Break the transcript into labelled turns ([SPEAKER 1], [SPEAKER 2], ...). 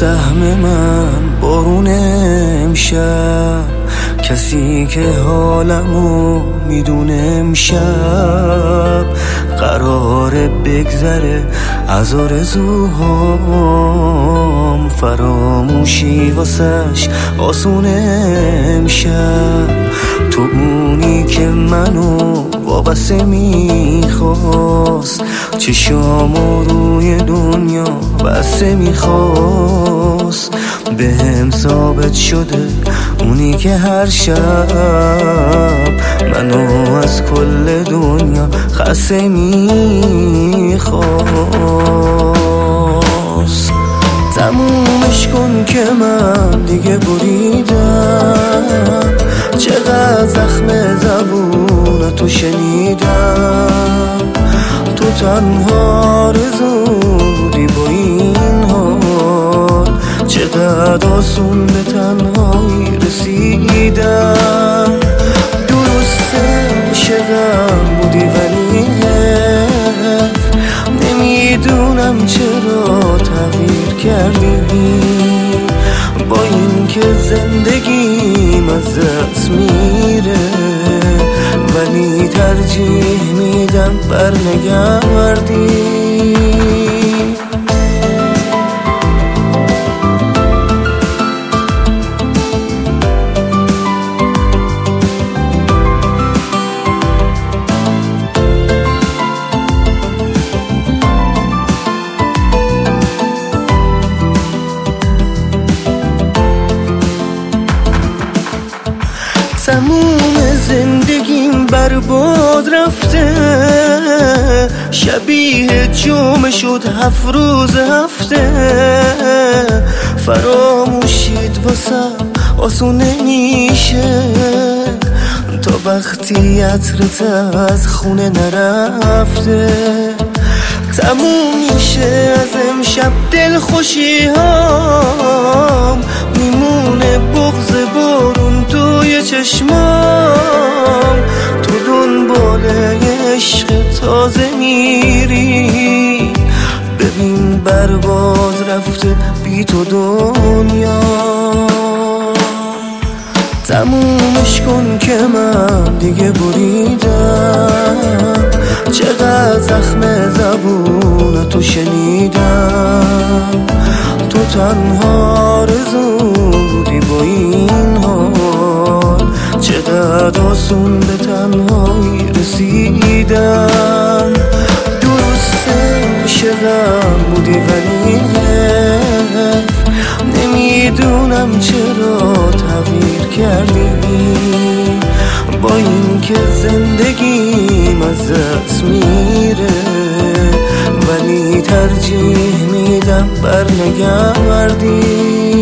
[SPEAKER 1] سهم من بارون امشب، کسی که حالمو میدونه امشب قراره بگذره از آرزوهام، فراموشی واسش آسونه امشب. تو اونی که منو وابسته میخواست، چشامو روی دنیا بسته میخواست، به هم ثابت شده اونی که هر شب منو از کل دنیا خسته میخواست. تمومش کن که من دیگه بریدم، چقدر زخم زبون تو شنیدم. تو تنها آرزو بودی با این حال، چقدر آسون به تنهایی رسیدم. درسته عاشقم بودی ولی نمیدونم چرا تغییر کردی، با این که زندگیم از دست میره ولی ترجیح میدم برنگردی. تموم زندگیم برباد رفته، شبیه جمعه شد 7 روز هفته. فراموشید واسم آسون نمیشه تا وقتی عطرت از خونه نرفته. تموم میشه از امشب دلخوشی هام، میمونه بغض بارون توی چشمام. تو دنبال عشق تازه میری، ببین برباد رفته بی تو دنیا. تمومش کن که من دیگه بریدم، چقدر زخم زبون تو شنیدم. تو تنها آرزو بودی با این حال، چقدر آسون به تنهایی رسیدم. درسته عاشقم بودی ولی نمیدونم چرا تغییر کردی، با این که زندگیم از دست میره ولی ترجیح میدم برنگردی.